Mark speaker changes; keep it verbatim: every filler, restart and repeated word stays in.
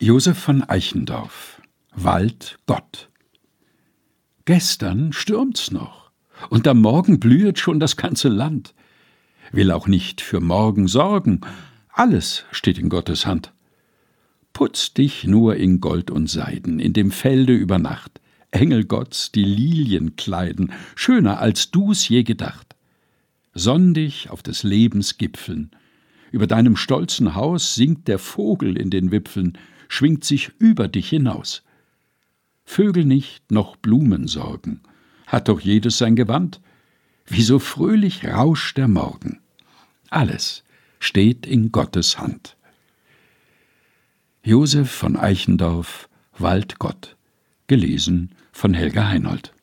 Speaker 1: Josef von Eichendorff, Wald Gott. Gestern stürmt's noch, und am Morgen blühet schon das ganze Land. Will auch nicht für morgen sorgen, alles steht in Gottes Hand. Putz dich nur in Gold und Seiden, in dem Felde über Nacht, Engel Gotts, die Lilien kleiden, schöner als du's je gedacht. Sonn dich auf des Lebens Gipfeln, über deinem stolzen Haus singt der Vogel in den Wipfeln, schwingt sich über dich hinaus. Vögel nicht, noch Blumen sorgen, hat doch jedes sein Gewand, wie so fröhlich rauscht der Morgen. Alles steht in Gottes Hand. Josef von Eichendorff, Wald Gott, gelesen von Helga Heinold.